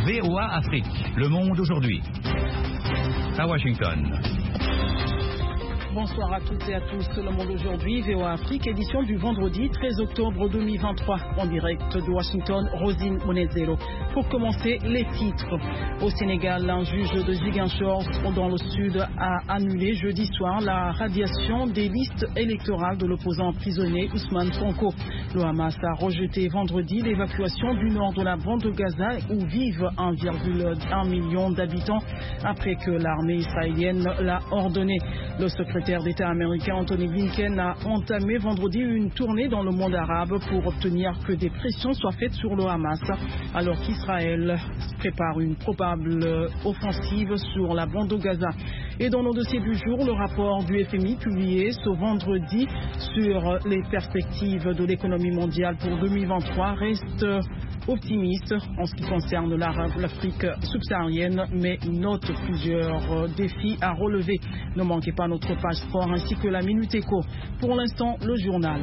VOA Afrique, le monde aujourd'hui. À Washington. Bonsoir à toutes et à tous. Le monde aujourd'hui, VOA Afrique, édition du vendredi 13 octobre 2023. En direct de Washington, Rosine Monezero. Pour commencer, les titres. Au Sénégal, un juge de Ziguinchor dans le sud a annulé jeudi soir la radiation des listes électorales de l'opposant emprisonné Ousmane Sonko. Le Hamas a rejeté vendredi l'évacuation du nord de la bande de Gaza où vivent 1,1 million d'habitants après que l'armée israélienne l'a ordonné. Le secrétaire d'État américain Anthony Blinken a entamé vendredi une tournée dans le monde arabe pour obtenir que des pressions soient faites sur le Hamas alors qu'Israël prépare une probable offensive sur la bande de Gaza. Et dans nos dossiers du jour, le rapport du FMI publié ce vendredi sur les perspectives de l'économie mondiale pour 2023 reste optimiste en ce qui concerne l'Afrique subsaharienne, mais note plusieurs défis à relever. Ne manquez pas notre page sport ainsi que la Minute Éco. Pour l'instant, le journal.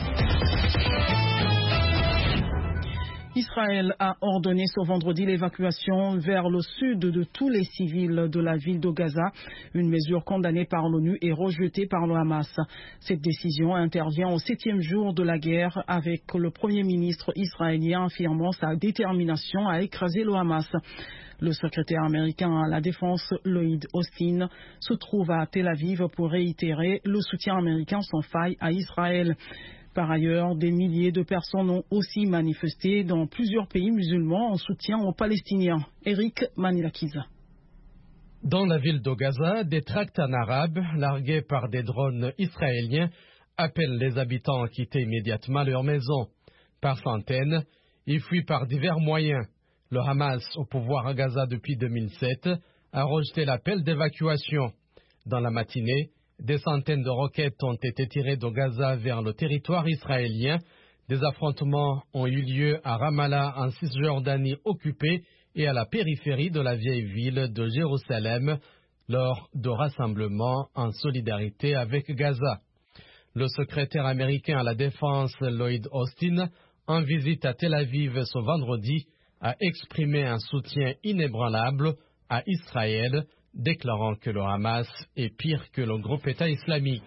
Israël a ordonné ce vendredi l'évacuation vers le sud de tous les civils de la ville de Gaza, une mesure condamnée par l'ONU et rejetée par le Hamas. Cette décision intervient au 7e jour de la guerre avec le Premier ministre israélien affirmant sa détermination à écraser le Hamas. Le secrétaire américain à la Défense, Lloyd Austin, se trouve à Tel Aviv pour réitérer le soutien américain sans faille à Israël. Par ailleurs, des milliers de personnes ont aussi manifesté dans plusieurs pays musulmans en soutien aux Palestiniens. Eric Manilakiza. Dans la ville de Gaza, des tracts en arabe, largués par des drones israéliens, appellent les habitants à quitter immédiatement leur maison. Par centaines, ils fuient par divers moyens. Le Hamas, au pouvoir à Gaza depuis 2007, a rejeté l'appel d'évacuation. Dans la matinée, des centaines de roquettes ont été tirées de Gaza vers le territoire israélien. Des affrontements ont eu lieu à Ramallah, en Cisjordanie occupée, et à la périphérie de la vieille ville de Jérusalem, lors de rassemblements en solidarité avec Gaza. Le secrétaire américain à la Défense, Lloyd Austin, en visite à Tel Aviv ce vendredi, a exprimé un soutien inébranlable à Israël, déclarant que le Hamas est pire que le groupe État islamique.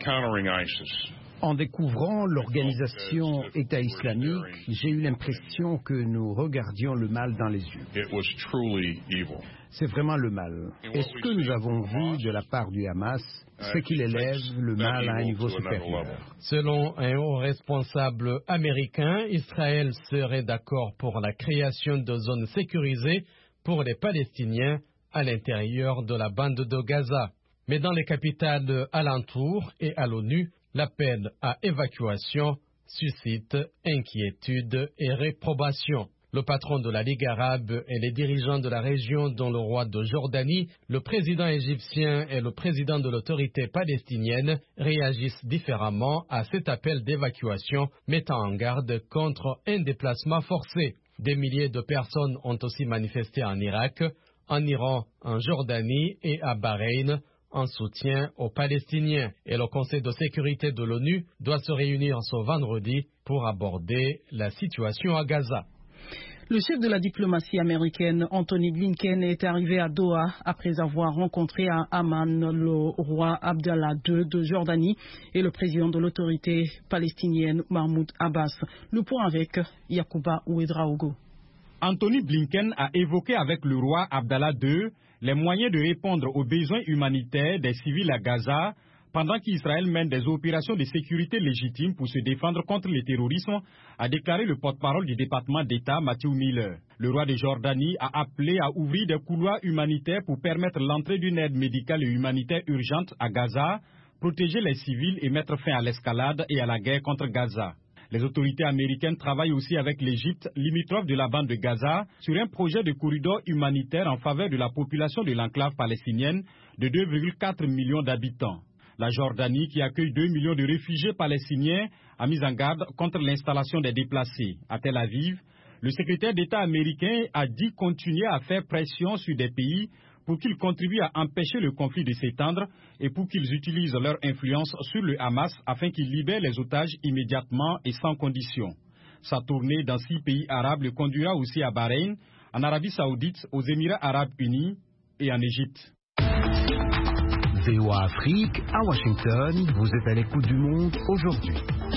En découvrant l'organisation État islamique, j'ai eu l'impression que nous regardions le mal dans les yeux. C'est vraiment le mal. Et ce que nous avons vu de la part du Hamas, c'est qu'il élève le mal à un niveau supérieur. Selon un haut responsable américain, Israël serait d'accord pour la création de zones sécurisées pour les Palestiniens à l'intérieur de la bande de Gaza. Mais dans les capitales alentours et à l'ONU, l'appel à évacuation suscite inquiétude et réprobation. Le patron de la Ligue arabe et les dirigeants de la région, dont le roi de Jordanie, le président égyptien et le président de l'autorité palestinienne, réagissent différemment à cet appel d'évacuation, mettant en garde contre un déplacement forcé. Des milliers de personnes ont aussi manifesté en Irak, en Iran, en Jordanie et à Bahreïn, en soutien aux Palestiniens. Et le Conseil de sécurité de l'ONU doit se réunir ce vendredi pour aborder la situation à Gaza. Le chef de la diplomatie américaine, Anthony Blinken, est arrivé à Doha après avoir rencontré à Amman le roi Abdallah II de Jordanie et le président de l'autorité palestinienne, Mahmoud Abbas. Le point avec Yacouba Ouedraogo. Anthony Blinken a évoqué avec le roi Abdallah II les moyens de répondre aux besoins humanitaires des civils à Gaza pendant qu'Israël mène des opérations de sécurité légitimes pour se défendre contre le terrorisme, a déclaré le porte-parole du département d'État, Matthew Miller. Le roi de Jordanie a appelé à ouvrir des couloirs humanitaires pour permettre l'entrée d'une aide médicale et humanitaire urgente à Gaza, protéger les civils et mettre fin à l'escalade et à la guerre contre Gaza. Les autorités américaines travaillent aussi avec l'Égypte, limitrophe de la bande de Gaza, sur un projet de corridor humanitaire en faveur de la population de l'enclave palestinienne de 2,4 millions d'habitants. La Jordanie, qui accueille 2 millions de réfugiés palestiniens, a mis en garde contre l'installation des déplacés. À Tel Aviv, le secrétaire d'État américain a dit continuer à faire pression sur des pays pour qu'ils contribuent à empêcher le conflit de s'étendre et pour qu'ils utilisent leur influence sur le Hamas afin qu'il libère les otages immédiatement et sans condition. Sa tournée dans 6 pays arabes le conduira aussi à Bahreïn, en Arabie Saoudite, aux Émirats Arabes Unis et en Égypte. VOA Afrique, à Washington, vous êtes à l'écoute du monde aujourd'hui.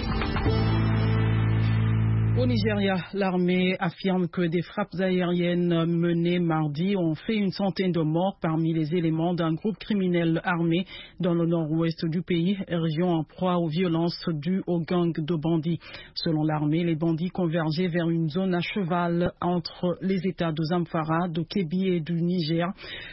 Au Nigeria, l'armée affirme que des frappes aériennes menées mardi ont fait une centaine de morts parmi les éléments d'un groupe criminel armé dans le nord-ouest du pays, région en proie aux violences dues aux gangs de bandits. Selon l'armée, les bandits convergeaient vers une zone à cheval entre les États de Zamfara, de Kebbi et du Niger,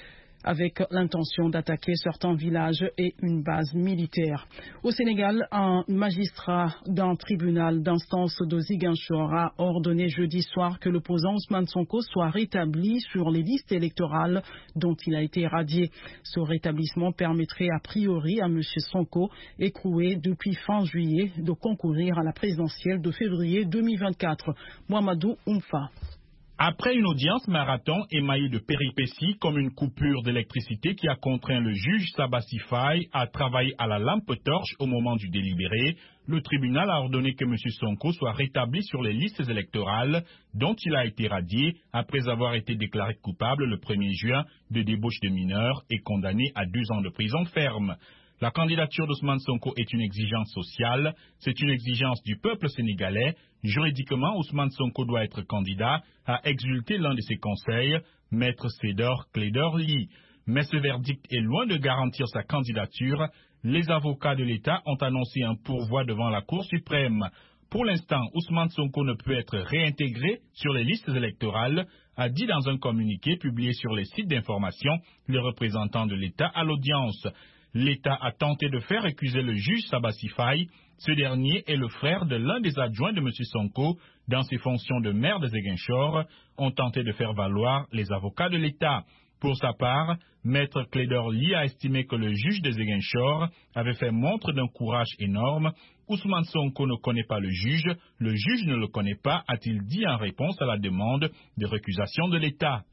avec l'intention d'attaquer certains villages et une base militaire. Au Sénégal, un magistrat d'un tribunal d'instance de Ziguinchor a ordonné jeudi soir que l'opposant Ousmane Sonko soit rétabli sur les listes électorales dont il a été radié. Ce rétablissement permettrait a priori à M. Sonko, écroué depuis fin juillet, de concourir à la présidentielle de février 2024. Mohamedou Oumfa. Après une audience marathon émaillée de péripéties comme une coupure d'électricité qui a contraint le juge Sabassi Faye à travailler à la lampe torche au moment du délibéré, le tribunal a ordonné que M. Sonko soit rétabli sur les listes électorales dont il a été radié après avoir été déclaré coupable le 1er juin de débauche de mineurs et condamné à 2 ans de prison ferme. La candidature d'Ousmane Sonko est une exigence sociale, c'est une exigence du peuple sénégalais. Juridiquement, Ousmane Sonko doit être candidat, a exulté l'un de ses conseils, Maître Cédor Clédor Ly. Mais ce verdict est loin de garantir sa candidature. Les avocats de l'État ont annoncé un pourvoi devant la Cour suprême. Pour l'instant, Ousmane Sonko ne peut être réintégré sur les listes électorales, a dit dans un communiqué publié sur les sites d'information le représentant de l'État à l'audience. L'État a tenté de faire récuser le juge Sabassi Faye. Ce dernier est le frère de l'un des adjoints de M. Sonko dans ses fonctions de maire de Ziguinchor, ont tenté de faire valoir les avocats de l'État. Pour sa part, Maître Clédor Ly a estimé que le juge de Ziguinchor avait fait montre d'un courage énorme. Ousmane Sonko ne connaît pas le juge ne le connaît pas, a-t-il dit en réponse à la demande de récusation de l'État.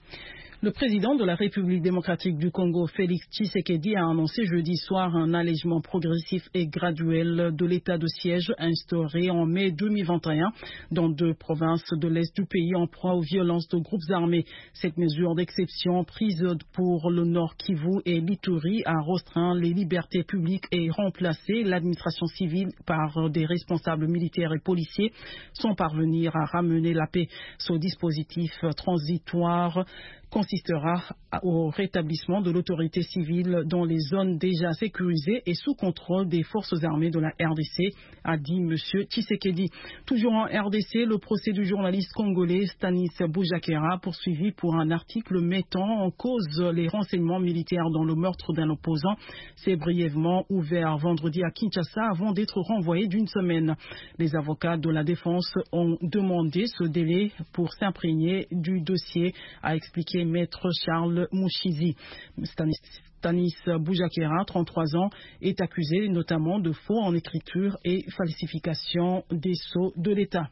Le président de la République démocratique du Congo, Félix Tshisekedi, a annoncé jeudi soir un allègement progressif et graduel de l'état de siège instauré en mai 2021 dans 2 provinces de l'est du pays en proie aux violences de groupes armés. Cette mesure d'exception prise pour le Nord Kivu et l'Ituri a restreint les libertés publiques et remplacé l'administration civile par des responsables militaires et policiers sans parvenir à ramener la paix. Ce dispositif transitoire consistera au rétablissement de l'autorité civile dans les zones déjà sécurisées et sous contrôle des forces armées de la RDC, a dit M. Tshisekedi. Toujours en RDC, le procès du journaliste congolais Stanis Boujakera, poursuivi pour un article mettant en cause les renseignements militaires dans le meurtre d'un opposant, s'est brièvement ouvert vendredi à Kinshasa avant d'être renvoyé d'1 semaine. Les avocats de la défense ont demandé ce délai pour s'imprégner du dossier, a expliqué Maître Charles Mouchizi. Stanis Boujakera, 33 ans, est accusé notamment de faux en écriture et falsification des sceaux de l'État.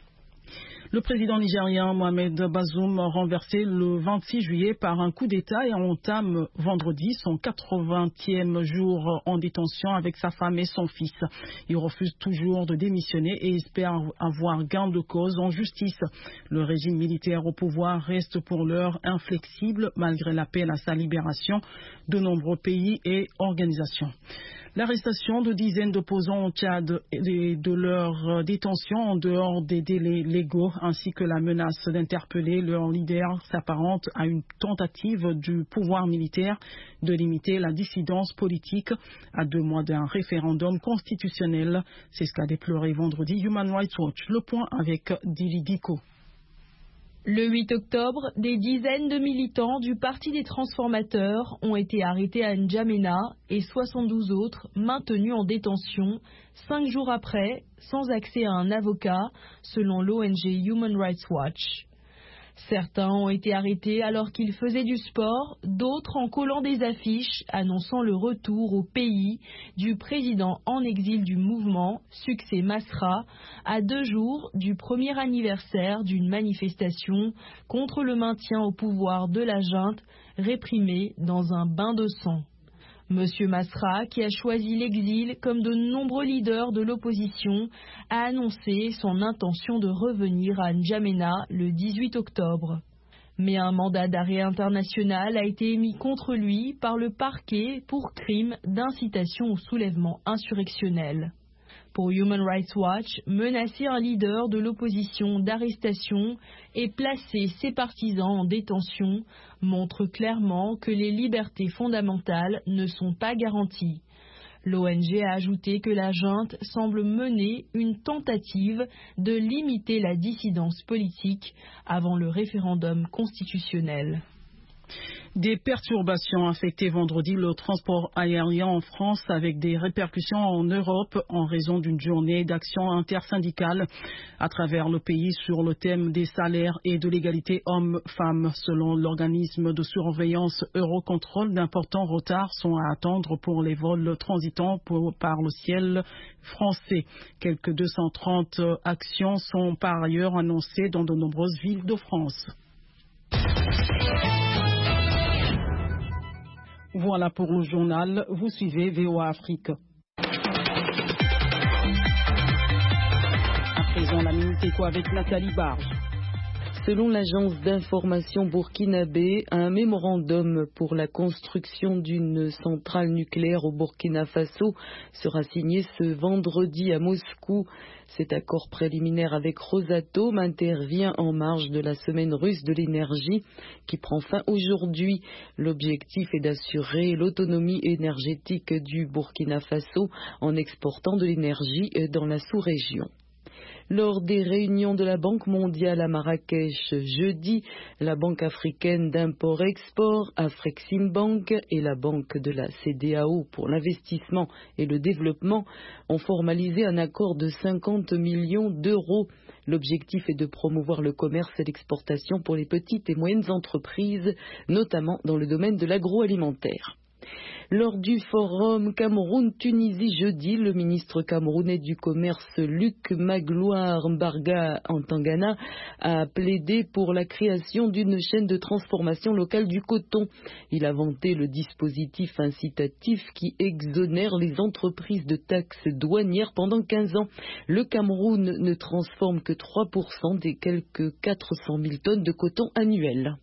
Le président nigérien Mohamed Bazoum, renversé le 26 juillet par un coup d'État, et entame vendredi son 80e jour en détention avec sa femme et son fils. Il refuse toujours de démissionner et espère avoir gain de cause en justice. Le régime militaire au pouvoir reste pour l'heure inflexible malgré l'appel à sa libération de nombreux pays et organisations. L'arrestation de dizaines d'opposants au Tchad et de leur détention en dehors des délais légaux ainsi que la menace d'interpeller leur leader s'apparente à une tentative du pouvoir militaire de limiter la dissidence politique à 2 mois d'un référendum constitutionnel. C'est ce qu'a déploré vendredi Human Rights Watch. Le point avec Dili Diko. Le 8 octobre, des dizaines de militants du Parti des transformateurs ont été arrêtés à N'Djamena et 72 autres maintenus en détention 5 jours après, sans accès à un avocat, selon l'ONG Human Rights Watch. Certains ont été arrêtés alors qu'ils faisaient du sport, d'autres en collant des affiches annonçant le retour au pays du président en exil du mouvement, Succès Masra, à 2 jours du 1er anniversaire d'une manifestation contre le maintien au pouvoir de la junte réprimée dans un bain de sang. Monsieur Masra, qui a choisi l'exil comme de nombreux leaders de l'opposition, a annoncé son intention de revenir à N'Djamena le 18 octobre. Mais un mandat d'arrêt international a été émis contre lui par le parquet pour crime d'incitation au soulèvement insurrectionnel. Pour Human Rights Watch, menacer un leader de l'opposition d'arrestation et placer ses partisans en détention montre clairement que les libertés fondamentales ne sont pas garanties. L'ONG a ajouté que la junte semble mener une tentative de limiter la dissidence politique avant le référendum constitutionnel. Des perturbations affectaient vendredi le transport aérien en France avec des répercussions en Europe en raison d'une journée d'action intersyndicale à travers le pays sur le thème des salaires et de l'égalité hommes-femmes. Selon l'organisme de surveillance Eurocontrol, d'importants retards sont à attendre pour les vols transitant par le ciel français. Quelques 230 actions sont par ailleurs annoncées dans de nombreuses villes de France. Voilà pour le journal. Vous suivez VOA Afrique. À présent, la Minute Éco avec Nathalie Barge. Selon l'agence d'information burkinabé, un mémorandum pour la construction d'une centrale nucléaire au Burkina Faso sera signé ce vendredi à Moscou. Cet accord préliminaire avec Rosatom intervient en marge de la semaine russe de l'énergie qui prend fin aujourd'hui. L'objectif est d'assurer l'autonomie énergétique du Burkina Faso en exportant de l'énergie dans la sous-région. Lors des réunions de la Banque mondiale à Marrakech jeudi, la Banque africaine d'import-export, Afreximbank, et la Banque de la CEDEAO pour l'investissement et le développement ont formalisé un accord de 50 millions d'euros. L'objectif est de promouvoir le commerce et l'exportation pour les petites et moyennes entreprises, notamment dans le domaine de l'agroalimentaire. Lors du forum Cameroun-Tunisie jeudi, le ministre camerounais du Commerce Luc Magloire Mbarga Ntangana a plaidé pour la création d'une chaîne de transformation locale du coton. Il a vanté le dispositif incitatif qui exonère les entreprises de taxes douanières pendant 15 ans. Le Cameroun ne transforme que 3% des quelques 400 000 tonnes de coton annuelles.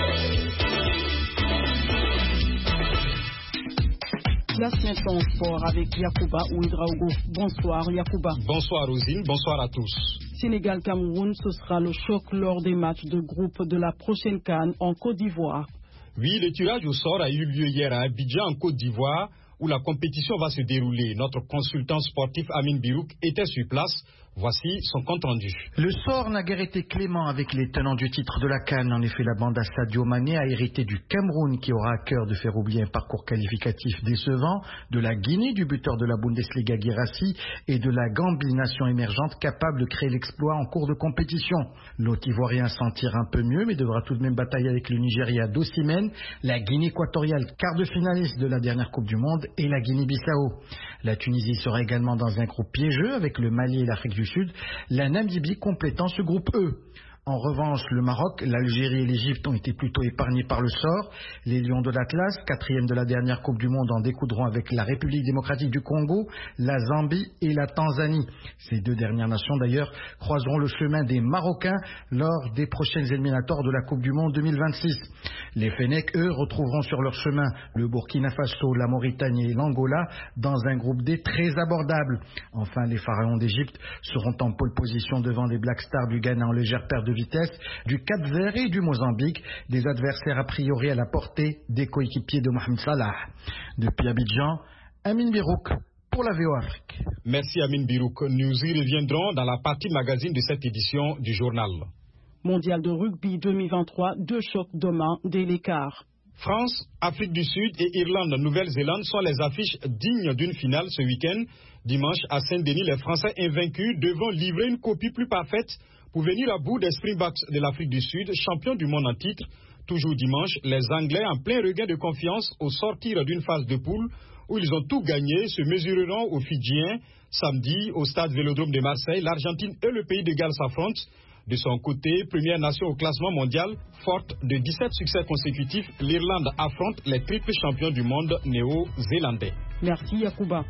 Place maintenant au sport avec Yacouba Ouedraogo. Bonsoir Yacouba. Bonsoir Rosine, bonsoir à tous. Sénégal-Cameroun, ce sera le choc lors des matchs de groupe de la prochaine CAN en Côte d'Ivoire. Oui, le tirage au sort a eu lieu hier à Abidjan en Côte d'Ivoire où la compétition va se dérouler. Notre consultant sportif Amin Birouk était sur place. Voici son compte rendu. Le sort n'a guère été clément avec les tenants du titre de la CAN. En effet, la bande à Sadio Mané a hérité du Cameroun qui aura à cœur de faire oublier un parcours qualificatif décevant, de la Guinée du buteur de la Bundesliga Guirassy et de la Gambie, nation émergente capable de créer l'exploit en cours de compétition. L'hôte ivoirien s'en tire un peu mieux mais devra tout de même batailler avec le Nigeria d'Osimhen, la Guinée équatoriale quart de finaliste de la dernière Coupe du Monde et la Guinée-Bissau. La Tunisie sera également dans un groupe piégeux avec le Mali et l'Afrique du Sud, la Namibie complétant ce groupe E. En revanche, le Maroc, l'Algérie et l'Égypte ont été plutôt épargnés par le sort. Les Lions de l'Atlas, quatrième de la dernière Coupe du Monde, en découdront avec la République démocratique du Congo, la Zambie et la Tanzanie. Ces deux dernières nations, d'ailleurs, croiseront le chemin des Marocains lors des prochaines éliminatoires de la Coupe du Monde 2026. Les Fennecs, eux, retrouveront sur leur chemin le Burkina Faso, la Mauritanie et l'Angola dans un groupe D très abordable. Enfin, les Pharaons d'Égypte seront en pole position devant les Black Stars du Ghana en légère perte de vitesse, du Cap-Vert et du Mozambique, des adversaires a priori à la portée des coéquipiers de Mohamed Salah. Depuis Abidjan, Amin Birouk pour la VOA Afrique. Merci Amin Birouk. Nous y reviendrons dans la partie magazine de cette édition du journal. Mondial de rugby 2023, 2 chocs demain dès l'écart. France, Afrique du Sud et Irlande, Nouvelle-Zélande sont les affiches dignes d'une finale ce week-end. Dimanche, à Saint-Denis, les Français invaincus devront livrer une copie plus parfaite pour venir à bout des Springboks de l'Afrique du Sud, champions du monde en titre. Toujours dimanche, les Anglais, en plein regain de confiance au sortir d'une phase de poule où ils ont tout gagné, se mesureront aux Fidjiens. Samedi, au stade Vélodrome de Marseille, l'Argentine et le pays de Galles s'affrontent. De son côté, première nation au classement mondial, forte de 17 succès consécutifs, l'Irlande affronte les triples champions du monde néo-zélandais. Merci Yacouba.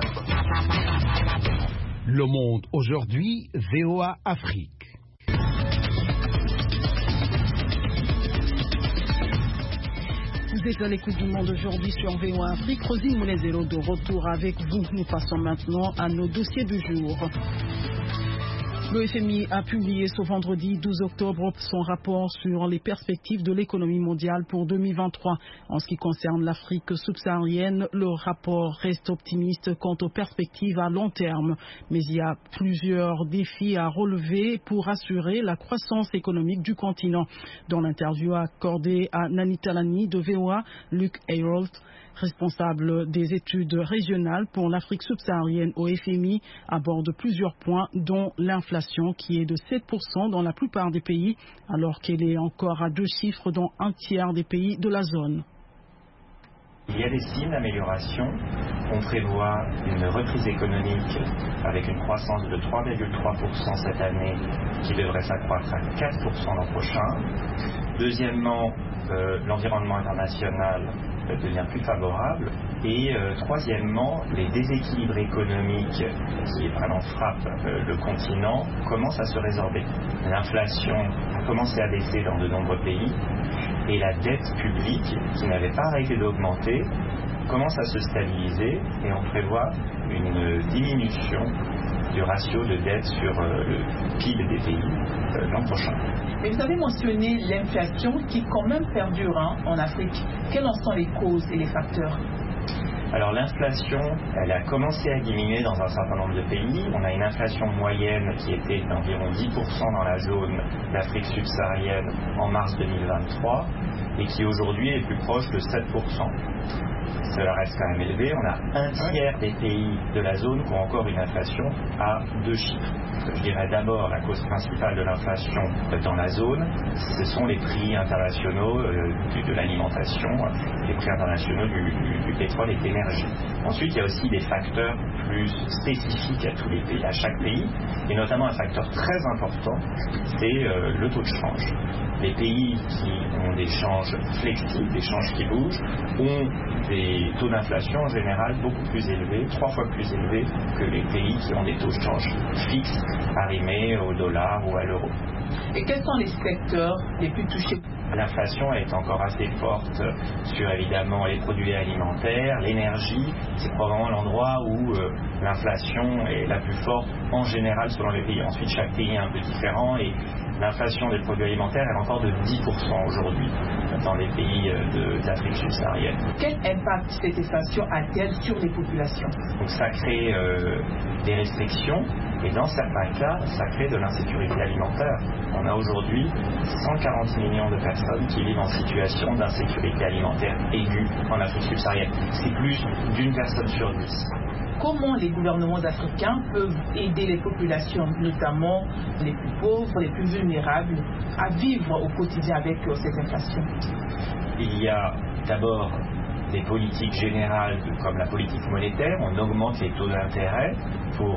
Le Monde aujourd'hui, VOA Afrique. Vous êtes à l'écoute du monde aujourd'hui sur VOA Afrique. Rosine Monezero de retour avec vous. Nous passons maintenant à nos dossiers du jour. Le FMI a publié ce vendredi 12 octobre son rapport sur les perspectives de l'économie mondiale pour 2023. En ce qui concerne l'Afrique subsaharienne, le rapport reste optimiste quant aux perspectives à long terme. Mais il y a plusieurs défis à relever pour assurer la croissance économique du continent. Dans l'interview accordée à Nani Talani de VOA, Luc Ayrault, responsable des études régionales pour l'Afrique subsaharienne au FMI, aborde plusieurs points, dont l'inflation qui est de 7% dans la plupart des pays, alors qu'elle est encore à 2 chiffres dans un tiers des pays de la zone. Il y a des signes d'amélioration. On prévoit une reprise économique avec une croissance de 3,3% cette année qui devrait s'accroître à 4% l'an prochain. Deuxièmement, l'environnement international devient plus favorable. Et troisièmement, les déséquilibres économiques qui vraiment frappent le continent commencent à se résorber. L'inflation a commencé à baisser dans de nombreux pays et la dette publique, qui n'avait pas arrêté d'augmenter, commence à se stabiliser et on prévoit une diminution du ratio de dette sur le PIB des pays l'an prochain. Mais vous avez mentionné l'inflation qui quand même perdure en Afrique. Quelles en sont les causes et les facteurs? Alors l'inflation, elle a commencé à diminuer dans un certain nombre de pays. On a une inflation moyenne qui était d'environ 10% dans la zone d'Afrique subsaharienne en mars 2023 et qui aujourd'hui est plus proche de 7%. Cela reste quand même élevé. On a un tiers des pays de la zone qui ont encore une inflation à 2 chiffres. Je dirais d'abord la cause principale de l'inflation dans la zone, ce sont les prix internationaux de l'alimentation, les prix internationaux du pétrole et de l'énergie. Ensuite, il y a aussi des facteurs plus spécifiques à tous les pays, à chaque pays, et notamment un facteur très important, c'est le taux de change. Les pays qui ont des changes flexibles, des changes qui bougent, ont des taux d'inflation en général beaucoup plus élevés, 3 fois plus élevés que les pays qui ont des taux de change fixes, arrimés au dollar ou à l'euro. Et quels sont les secteurs les plus touchés? L'inflation est encore assez forte sur évidemment les produits alimentaires, l'énergie. C'est probablement l'endroit où l'inflation est la plus forte en général selon les pays. Ensuite, chaque pays est un peu différent et l'inflation des produits alimentaires est encore de 10% aujourd'hui dans les pays d'Afrique subsaharienne. Quel impact cette inflation a-t-elle sur les populations? Donc ça crée des restrictions et dans certains cas, ça crée de l'insécurité alimentaire. On a aujourd'hui 140 millions de personnes qui vivent en situation d'insécurité alimentaire aiguë en Afrique subsaharienne. C'est plus d'une personne sur 10. Comment les gouvernements africains peuvent aider les populations, notamment les plus pauvres, les plus vulnérables, à vivre au quotidien avec cette inflation? Il y a d'abord des politiques générales comme la politique monétaire. On augmente les taux d'intérêt pour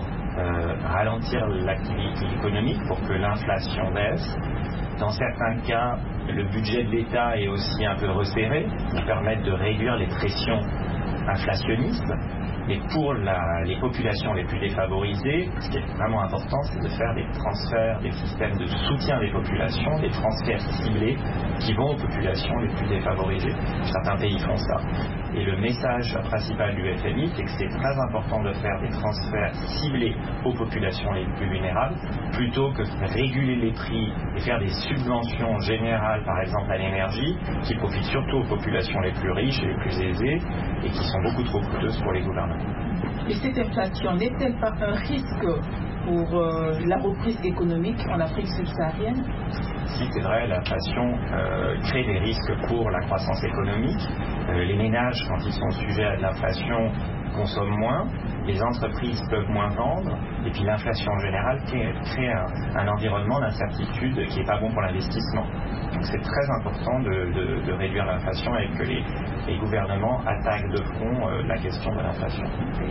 ralentir l'activité économique, pour que l'inflation baisse. Dans certains cas, le budget de l'État est aussi un peu resserré pour permettre de réduire les pressions inflationnistes. Et pour les populations les plus défavorisées, ce qui est vraiment important, c'est de faire des transferts, des systèmes de soutien des populations, des transferts ciblés qui vont aux populations les plus défavorisées. Certains pays font ça. Et le message principal du FMI, c'est que c'est très important de faire des transferts ciblés aux populations les plus vulnérables, plutôt que de réguler les prix et faire des subventions générales, par exemple à l'énergie, qui profitent surtout aux populations les plus riches et les plus aisées, et qui sont beaucoup trop coûteuses pour les gouvernements. Et cette inflation n'est-elle pas un risque pour la reprise économique en Afrique subsaharienne? Si, c'est vrai, l'inflation crée des risques pour la croissance économique. Les ménages, quand ils sont sujets à de l'inflation, consomment moins, les entreprises peuvent moins vendre, et puis l'inflation en général crée un environnement d'incertitude qui n'est pas bon pour l'investissement. Donc c'est très important de réduire l'inflation et que les gouvernements attaquent de front la question de l'inflation.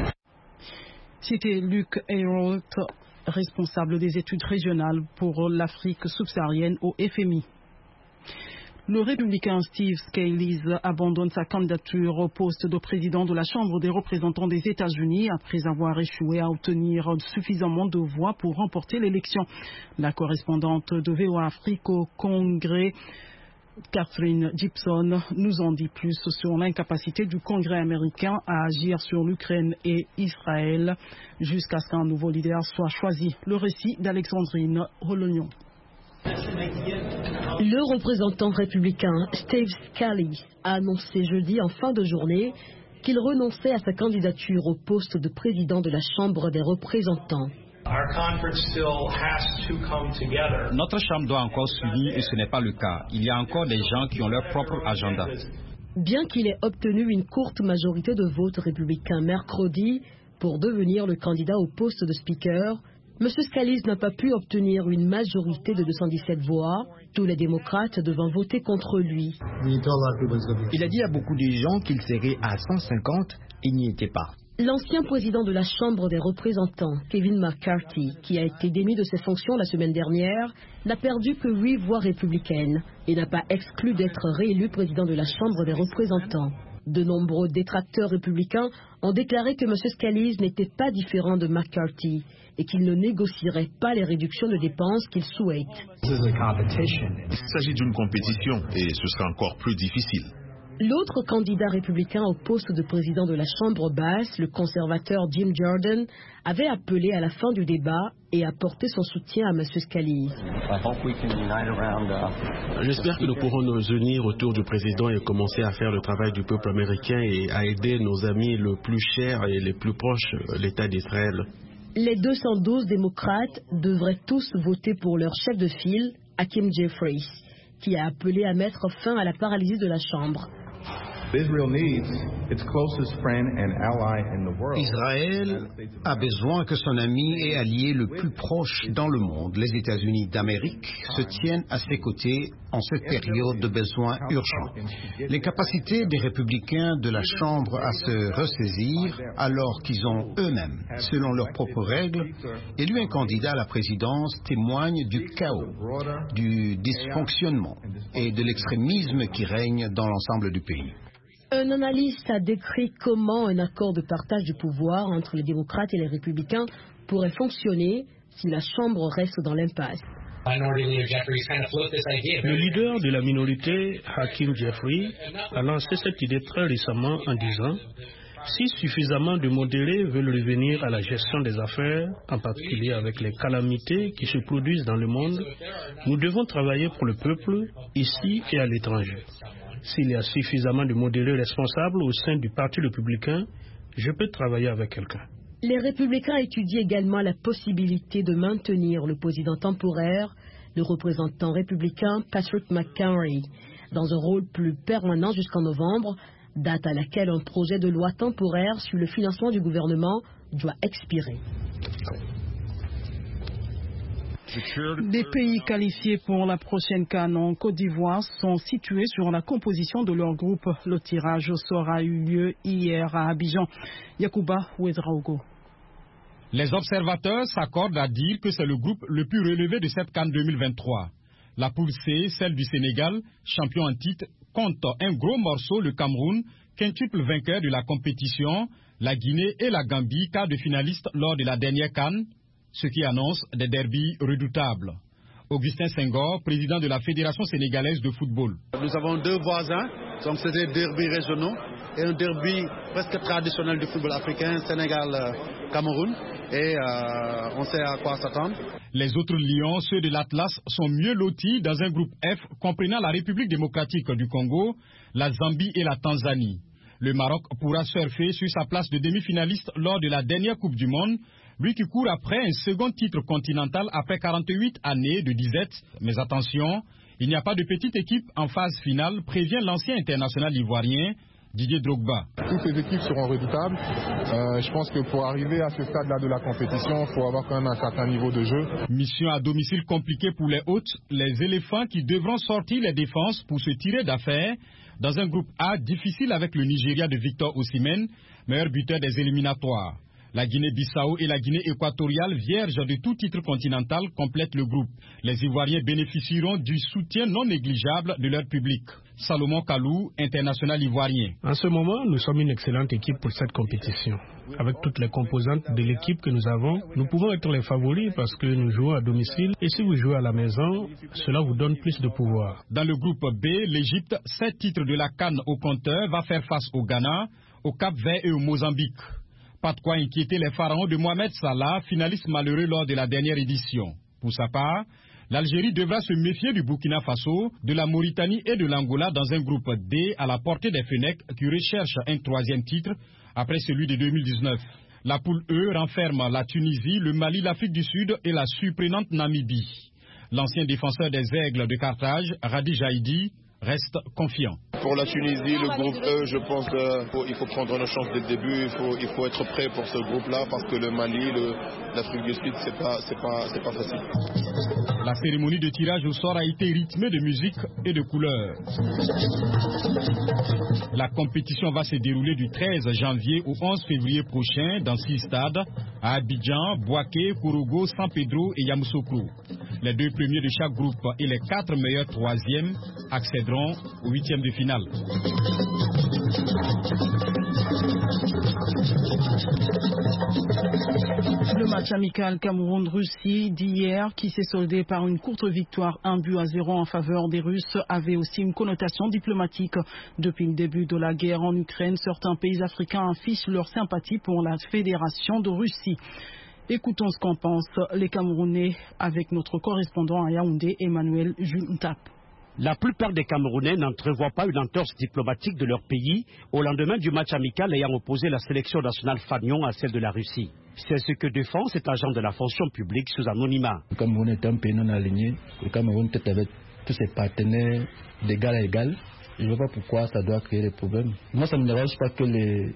C'était Luc Ayrault, responsable des études régionales pour l'Afrique subsaharienne au FMI. Le républicain Steve Scalise abandonne sa candidature au poste de président de la Chambre des représentants des États-Unis après avoir échoué à obtenir suffisamment de voix pour remporter l'élection. La correspondante de VOA Afrique au Congrès Catherine Gibson nous en dit plus sur l'incapacité du Congrès américain à agir sur l'Ukraine et Israël jusqu'à ce qu'un nouveau leader soit choisi. Le récit d'Alexandrine Rolognon. Le représentant républicain Steve Scalise a annoncé jeudi en fin de journée qu'il renonçait à sa candidature au poste de président de la Chambre des représentants. Notre chambre doit encore s'unir et ce n'est pas le cas. Il y a encore des gens qui ont leur propre agenda. Bien qu'il ait obtenu une courte majorité de votes républicains mercredi pour devenir le candidat au poste de speaker, M. Scalise n'a pas pu obtenir une majorité de 217 voix, tous les démocrates devant voter contre lui. Il a dit à beaucoup de gens qu'il serait à 150, il n'y était pas. L'ancien président de la Chambre des représentants, Kevin McCarthy, qui a été démis de ses fonctions la semaine dernière, n'a perdu que 8 voix républicaines et n'a pas exclu d'être réélu président de la Chambre des représentants. De nombreux détracteurs républicains ont déclaré que M. Scalise n'était pas différent de McCarthy et qu'il ne négocierait pas les réductions de dépenses qu'il souhaite. Il s'agit d'une compétition et ce sera encore plus difficile. L'autre candidat républicain au poste de président de la Chambre basse, le conservateur Jim Jordan, avait appelé à la fin du débat et apporté son soutien à M. Scalise. J'espère que nous pourrons nous unir autour du président et commencer à faire le travail du peuple américain et à aider nos amis le plus chers et les plus proches, l'État d'Israël. Les 212 démocrates devraient tous voter pour leur chef de file, Hakeem Jeffries, qui a appelé à mettre fin à la paralysie de la Chambre. Israël a besoin que son ami et allié le plus proche dans le monde, les États-Unis d'Amérique, se tiennent à ses côtés en cette période de besoins urgents. Les capacités des républicains de la Chambre à se ressaisir, alors qu'ils ont eux-mêmes, selon leurs propres règles, élu un candidat à la présidence, témoignent du chaos, du dysfonctionnement et de l'extrémisme qui règne dans l'ensemble du pays. Un analyste a décrit comment un accord de partage du pouvoir entre les démocrates et les républicains pourrait fonctionner si la Chambre reste dans l'impasse. Le leader de la minorité, Hakeem Jeffries, a lancé cette idée très récemment en disant « Si suffisamment de modérés veulent revenir à la gestion des affaires, en particulier avec les calamités qui se produisent dans le monde, nous devons travailler pour le peuple, ici et à l'étranger. S'il y a suffisamment de modérés responsables au sein du Parti républicain, je peux travailler avec quelqu'un. » Les républicains étudient également la possibilité de maintenir le président temporaire, le représentant républicain Patrick McHenry, dans un rôle plus permanent jusqu'en novembre, date à laquelle un projet de loi temporaire sur le financement du gouvernement doit expirer. Des pays qualifiés pour la prochaine CAN en Côte d'Ivoire sont situés sur la composition de leur groupe. Le tirage au sort a eu lieu hier à Abidjan. Yacouba Ouedraogo. Les observateurs s'accordent à dire que c'est le groupe le plus relevé de cette CAN 2023. La poule C, celle du Sénégal, champion en titre, compte un gros morceau, le Cameroun, quintuple vainqueur de la compétition, la Guinée et la Gambie, quart de finaliste lors de la dernière CAN, ce qui annonce des derbys redoutables. Augustin Senghor, président de la Fédération sénégalaise de football. Nous avons deux voisins, donc c'est des derbys régionaux et un derby presque traditionnel du football africain, Sénégal-Cameroun, et on sait à quoi s'attendre. Les autres lions, ceux de l'Atlas, sont mieux lotis dans un groupe F comprenant la République démocratique du Congo, la Zambie et la Tanzanie. Le Maroc pourra surfer sur sa place de demi-finaliste lors de la dernière Coupe du Monde, lui qui court après un second titre continental après 48 années de disette. Mais attention, il n'y a pas de petite équipe en phase finale, prévient l'ancien international ivoirien Didier Drogba. Toutes les équipes seront redoutables. Je pense que pour arriver à ce stade-là de la compétition, il faut avoir quand même un certain niveau de jeu. Mission à domicile compliquée pour les hôtes, les éléphants qui devront sortir les défenses pour se tirer d'affaire dans un groupe A difficile avec le Nigeria de Victor Osimhen, meilleur buteur des éliminatoires. La Guinée-Bissau et la Guinée équatoriale, vierges de tout titre continental, complètent le groupe. Les Ivoiriens bénéficieront du soutien non négligeable de leur public. Salomon Kalou, international ivoirien. En ce moment, nous sommes une excellente équipe pour cette compétition. Avec toutes les composantes de l'équipe que nous avons, nous pouvons être les favoris parce que nous jouons à domicile. Et si vous jouez à la maison, cela vous donne plus de pouvoir. Dans le groupe B, l'Égypte, 7 titres de la CAN au compteur, va faire face au Ghana, au Cap-Vert et au Mozambique. Pas de quoi inquiéter les pharaons de Mohamed Salah, finaliste malheureux lors de la dernière édition. Pour sa part, l'Algérie devra se méfier du Burkina Faso, de la Mauritanie et de l'Angola dans un groupe D à la portée des Fennecs qui recherchent un 3e titre après celui de 2019. La poule E renferme la Tunisie, le Mali, l'Afrique du Sud et la surprenante Namibie. L'ancien défenseur des Aigles de Carthage, Radi Jaïdi, reste confiant. Pour la Tunisie, le groupe E, je pense qu'il faut prendre nos chances dès le début. Il faut être prêt pour ce groupe-là parce que le Mali, l'Afrique du Sud, c'est pas facile. La cérémonie de tirage au sort a été rythmée de musique et de couleurs. La compétition va se dérouler du 13 janvier au 11 février prochain dans 6 stades à Abidjan, Bouaké, Kourougo, San Pedro et Yamoussoukro. Les 2 premiers de chaque groupe et les 4 meilleurs 3e accéderont au 8e de finale. Le match amical Cameroun-Russie d'hier, qui s'est soldé par une courte victoire 1-0 en faveur des Russes, avait aussi une connotation diplomatique. Depuis le début de la guerre en Ukraine, certains pays africains affichent leur sympathie pour la Fédération de Russie. Écoutons ce qu'en pensent les Camerounais avec notre correspondant à Yaoundé, Emmanuel Juntap. La plupart des Camerounais n'entrevoient pas une entorse diplomatique de leur pays au lendemain du match amical ayant opposé la sélection nationale Fagnon à celle de la Russie. C'est ce que défend cet agent de la fonction publique sous anonymat. Le Cameroun est un pays non aligné. Le Cameroun peut-être avec tous ses partenaires d'égal à égal. Je ne vois pas pourquoi ça doit créer des problèmes. Moi, ça ne me dérange pas que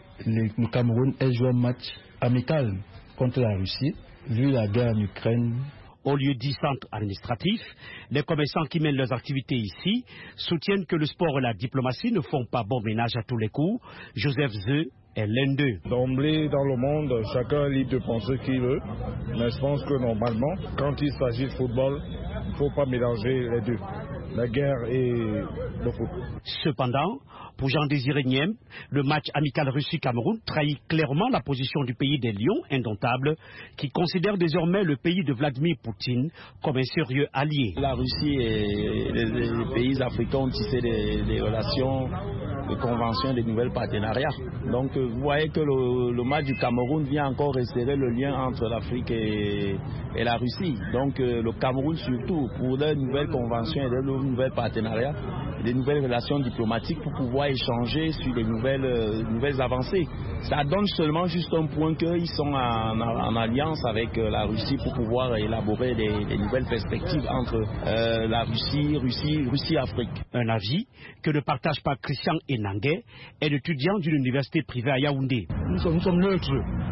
le Cameroun ait joué un match amical contre la Russie, vu la guerre en Ukraine. Au lieu dit centre administratif, les commerçants qui mènent leurs activités ici soutiennent que le sport et la diplomatie ne font pas bon ménage à tous les coups. Joseph Zeu est l'un d'eux. D'emblée, dans le monde, chacun est libre de penser ce qu'il veut. Mais je pense que normalement, quand il s'agit de football, il ne faut pas mélanger les deux. La guerre et le foot. Cependant, pour Jean-Désiré Niem, le match amical Russie-Cameroun trahit clairement la position du pays des lions indomptables qui considère désormais le pays de Vladimir Poutine comme un sérieux allié. La Russie et les pays africains ont tissé des relations, des conventions, des nouveaux partenariats. Donc vous voyez que le match du Cameroun vient encore resserrer le lien entre l'Afrique et la Russie. Donc le Cameroun surtout pour leurs nouvelles conventions et leurs nouveaux partenariats, des nouvelles relations diplomatiques pour pouvoir échanger sur des nouvelles avancées. Ça donne seulement juste un point qu'ils sont en alliance avec la Russie pour pouvoir élaborer des nouvelles perspectives entre la Russie-Afrique. Un avis que ne partage pas Christian Enanguet, un étudiant d'une université privée à Yaoundé. Nous sommes neutres.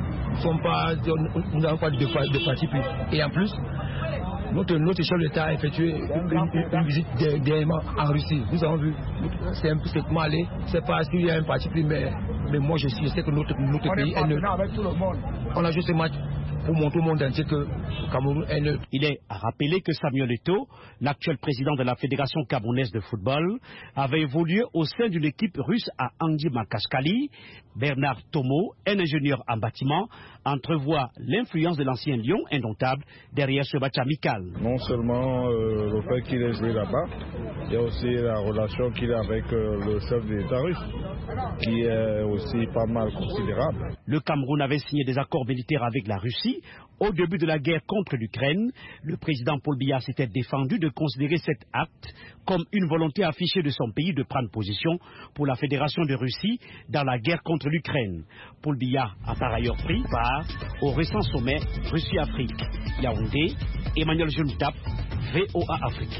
Nous n'avons pas de parti pris. Et en plus, notre chef d'État a effectué une visite dernièrement en Russie. Nous avons vu, c'est un peu sectement allé. C'est pas s'il y a un parti pris, mais moi je sais que notre pays est neutre. On a juste ce match pour montrer au monde entier que le Cameroun est neutre. Il est à rappeler que Samuel Eto'o, l'actuel président de la Fédération camerounaise de football, avait évolué au sein d'une équipe russe à Andy Makashkali. Bernard Tomo, un ingénieur en bâtiment, entrevoit l'influence de l'ancien lion indomptable derrière ce match amical. Non seulement le fait qu'il ait joué là-bas, il y a aussi la relation qu'il a avec le chef de l'État russe, qui est aussi pas mal considérable. Le Cameroun avait signé des accords militaires avec la Russie au début de la guerre contre l'Ukraine. Le président Paul Biya s'était défendu de considérer cet acte comme une volonté affichée de son pays de prendre position pour la Fédération de Russie dans la guerre contre l'Ukraine. Paul Biya a par ailleurs pris part au récent sommet Russie-Afrique. Yaoundé, Emmanuel Juntap, VOA Afrique.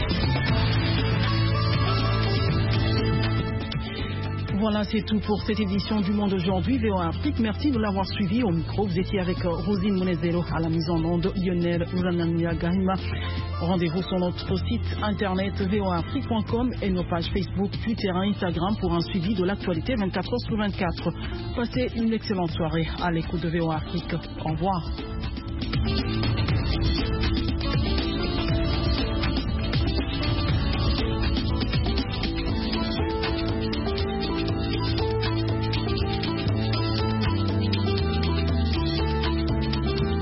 Voilà, c'est tout pour cette édition du Monde aujourd'hui, VOA Afrique. Merci de l'avoir suivi. Au micro, vous étiez avec Rosine Monezero, à la mise en onde, Lionel Uranania Gahima. Rendez-vous sur notre site internet voaafrique.com et nos pages Facebook, Twitter et Instagram pour un suivi de l'actualité 24h/24. Passez une excellente soirée à l'écoute de VOA Afrique. Au revoir.